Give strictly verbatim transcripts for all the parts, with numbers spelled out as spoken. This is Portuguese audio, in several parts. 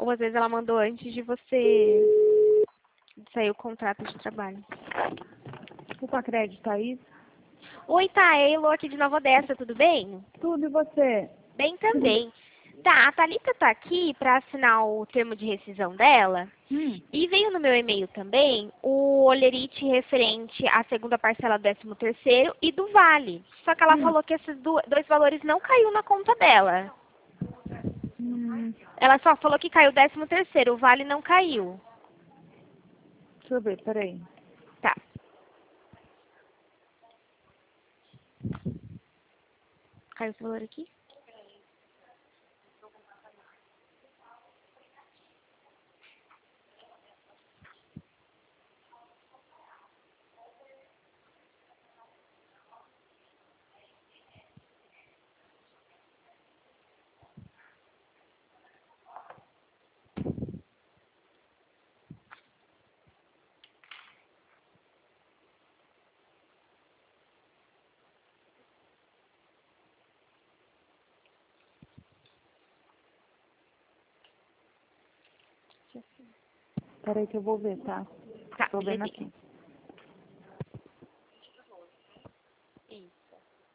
Ou às vezes ela mandou antes de você sair o contrato de trabalho. O Pacred, Thaís? Oi, tá, é a Elô aqui de Nova Odessa, tudo bem? Tudo, e você? Bem também. Tá, a Thalita tá aqui para assinar o termo de rescisão dela. Hum. E veio no meu e-mail também o olerite referente à segunda parcela do décimo terceiro e do vale. Só que ela Hum. falou que esses do- dois valores não caiu na conta dela. Hum. Ela só falou que caiu o décimo terceiro, o vale não caiu. Deixa eu ver, peraí. Tá. Caiu esse valor aqui? Peraí que eu vou ver, tá? Tá, Tô vendo belezinha. aqui. Isso.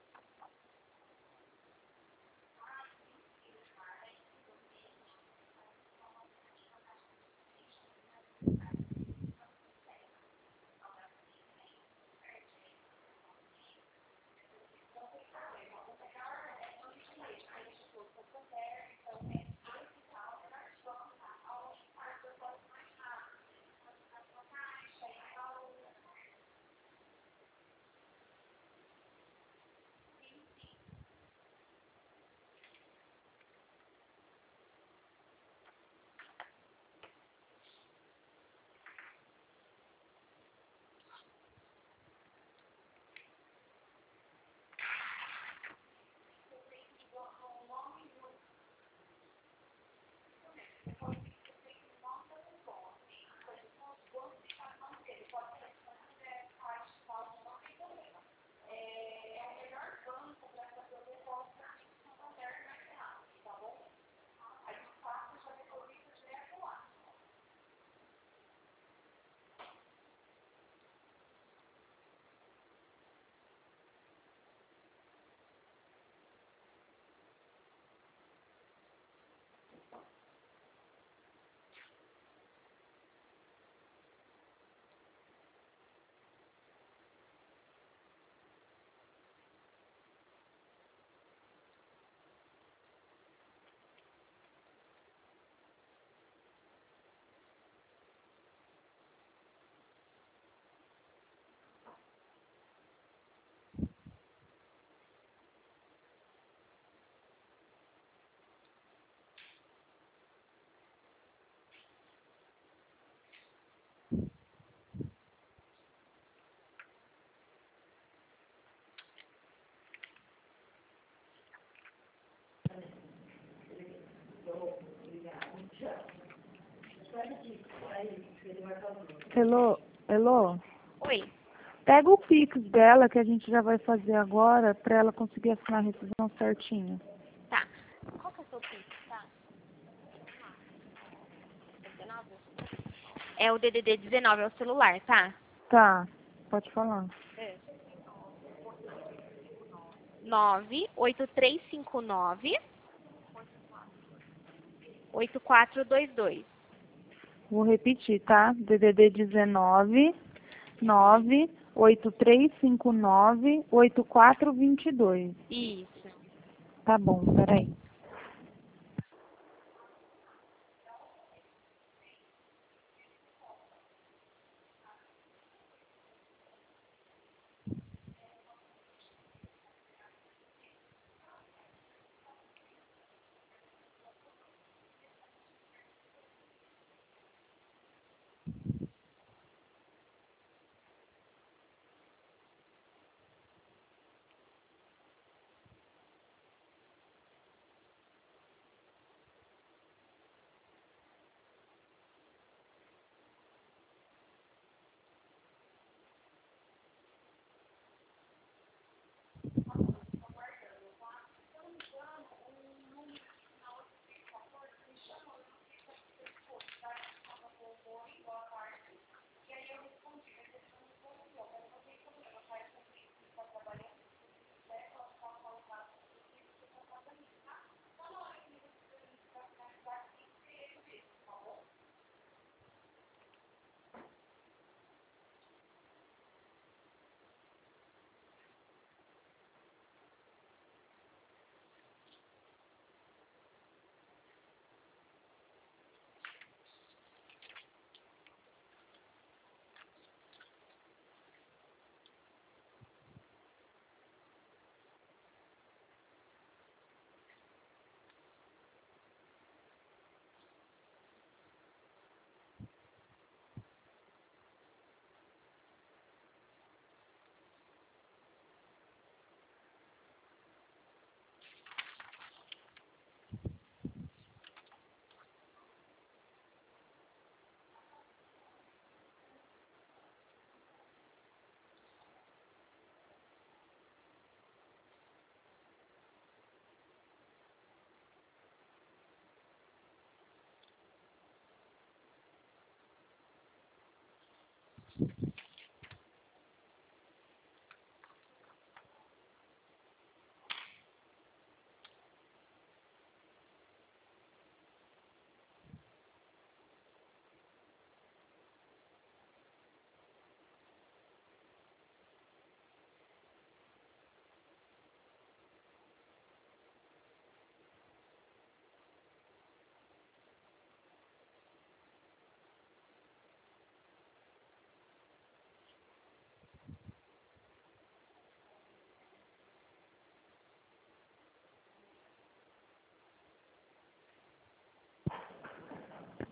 Elô, Elô, Oi. pega o Pix dela que a gente já vai fazer agora pra ela conseguir assinar a rescisão certinho. Tá. Qual que é o seu Pix, tá? dezenove? É o D D D dezenove, é o celular, tá? Tá, pode falar. É. nove oito três cinco nove oito quatro dois dois. Vou repetir, tá? D D D dezenove, nove, oito três cinco nove, oito quatro dois dois. Isso. Tá bom, peraí.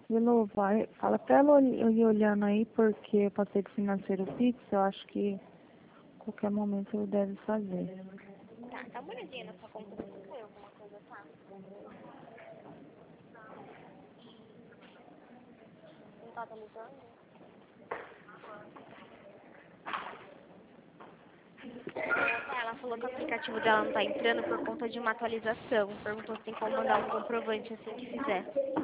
Willow, vai, fala pra ela ol- ir olhando aí, porque eu passei do financeiro fixo, eu acho que a qualquer momento ele deve fazer. Tá, dá uma olhadinha na sua conta, ver se caiu alguma coisa, tá? Não tá atualizando? Tá, ela falou que o aplicativo dela não tá entrando por conta de uma atualização. Perguntou se tem como mandar um comprovante assim que fizer.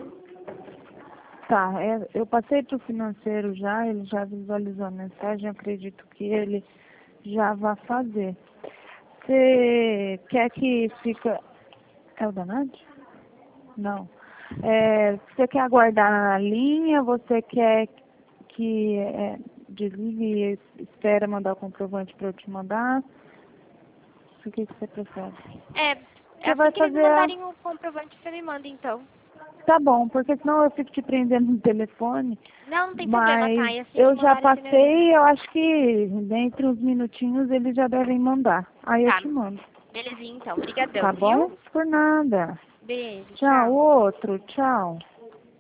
Tá, é, eu passei pro financeiro já, ele já visualizou a mensagem, eu acredito que ele já vai fazer. Você quer que fica... É o da Nádia? Não. É, você quer aguardar na linha? Você quer que é, desligue e espera mandar o comprovante para eu te mandar? O que, que você prefere? É, Você é vai assim que eles fazer a... mandarem o comprovante, você me manda então. Tá bom, porque senão eu fico te prendendo no telefone, Não, não tem problema, tá? mas E assim que eu já mandarem, você me avisa. passei, eu acho que dentro uns minutinhos eles já devem mandar. Aí eu Tá, te mando. belezinha então. Obrigadão, Tá viu? bom? Por nada. Beijo, Tchau, tchau. outro, tchau.